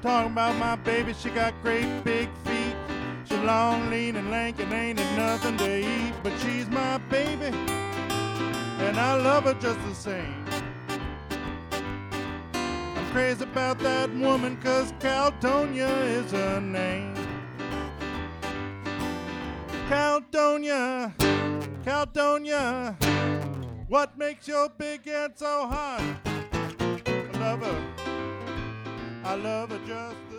Talking about my baby, she got great big feet. She's long, lean, and lank, and ain't it nothing to eat. But she's my baby, and I love her just the same. I'm crazy about that woman, 'cause Caldonia is her name. Caldonia, Caldonia, what makes your big head so hot? I love her just